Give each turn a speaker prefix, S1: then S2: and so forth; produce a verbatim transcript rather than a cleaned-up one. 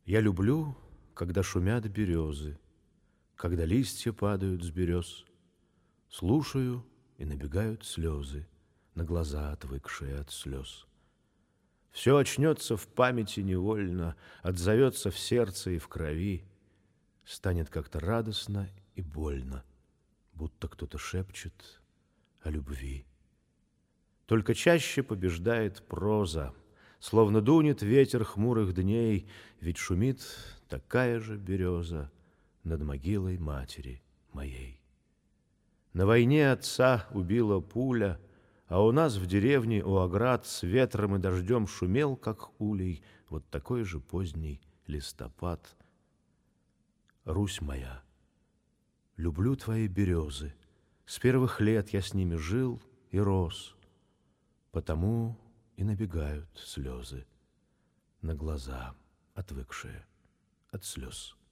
S1: Я люблю, когда шумят березы, когда листья падают с берез. Слушаю, и набегают слезы на глаза, отвыкшие от слез. Все очнется в памяти невольно, отзовется в сердце и в крови. Станет как-то радостно и больно, будто кто-то шепчет о любви. Только чаще побеждает проза, словно дунет ветер хмурых дней, ведь шумит такая же береза над могилой матери моей. На войне отца убила пуля, а у нас в деревне у оград с ветром и дождем шумел, как улей, вот такой же поздний листопад. Русь моя, люблю твои березы, с первых лет я с ними жил и рос, потому и набегают слезы на глаза, отвыкшие от слез.